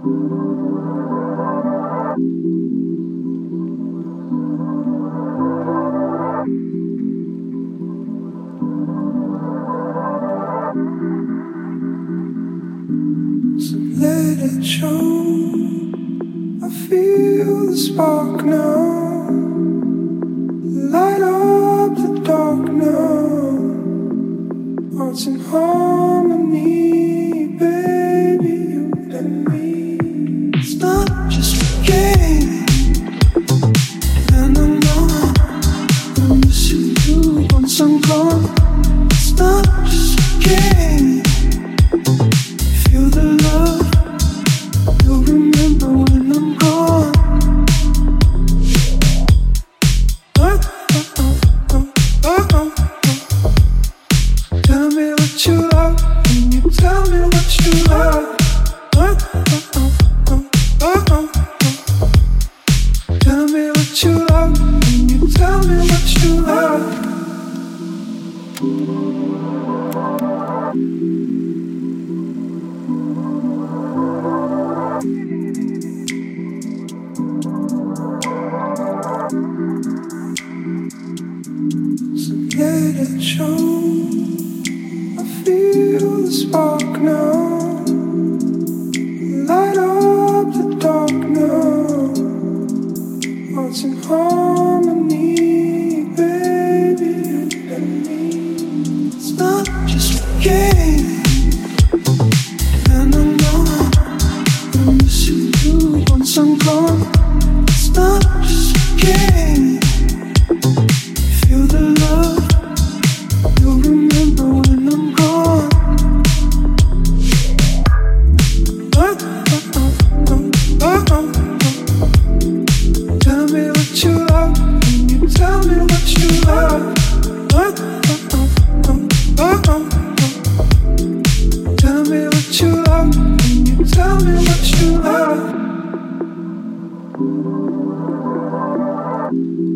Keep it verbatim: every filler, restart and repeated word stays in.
So let it show. I feel the spark now. Light up the dark now. Hearts in harmony, baby, you and me. It's not just a game, and I know I'm missing you once I'm gone. It's not just a game. Feel the love, you'll remember when I'm gone. Oh, oh, oh, oh, oh, oh. Tell me what you love, can you tell me what you love? Oh, oh, oh, oh, oh, oh. Tell me what you love, can you tell me what you love? Let it show. I feel the spark now. Light up the dark now. Hearts in harmony, baby, you and me. It's not just a game, and I know I'm missing you once I'm gone. It's not just a game. Feel the love, you'll remember when I'm gone. Oh, oh, oh, oh, oh, oh. Tell me what you love, can you tell me what you love? Oh, oh, oh, oh, oh, oh. Tell me what you love, can you tell me what you love?